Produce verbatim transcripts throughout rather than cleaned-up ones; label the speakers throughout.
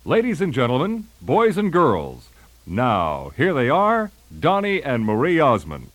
Speaker 1: Ladies and gentlemen, boys and girls, now here they are, Donnie and Marie Osmond.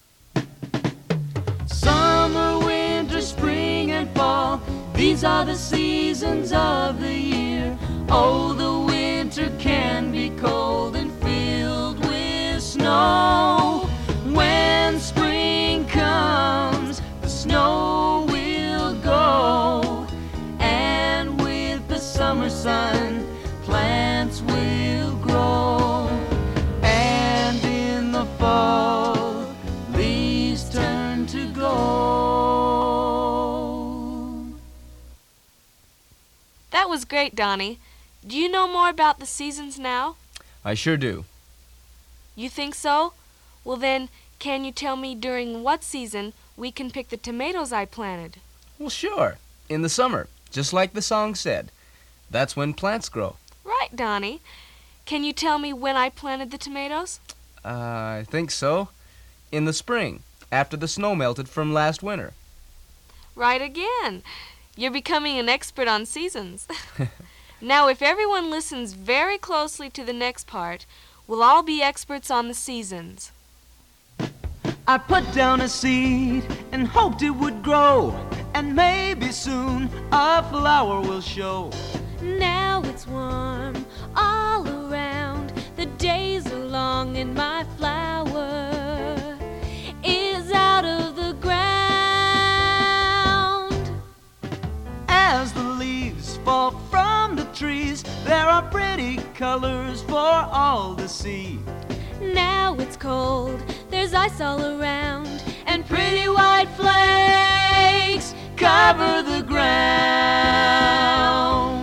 Speaker 2: Summer, winter, spring, and fall, these are the seasons of the year. Oh, the winter can be cold and filled with snow. When spring comes, the snow will go, and with the summer sun, plants will grow. And in the fall, leaves turn to gold.
Speaker 3: That was great, Donnie. Do you know more about the seasons now?
Speaker 4: I sure do.
Speaker 3: You think so? Well then, can you tell me during what season we can pick the tomatoes I planted?
Speaker 4: Well, sure. In the summer, just like the song said. That's when plants grow.
Speaker 3: Right, Donnie. Can you tell me when I planted the tomatoes?
Speaker 4: Uh, I think so. In the spring, after the snow melted from last winter.
Speaker 3: Right again. You're becoming an expert on seasons. Now, if everyone listens very closely to the next part, we'll all be experts on the seasons.
Speaker 2: I put down a seed and hoped it would grow, and maybe soon a flower will show.
Speaker 5: Now it's warm all around, the days are long and my flower is out of the ground.
Speaker 2: As the leaves fall from the trees, there are pretty colors for all to see.
Speaker 5: Now it's cold, there's ice all around,
Speaker 2: And pretty white flakes cover the ground.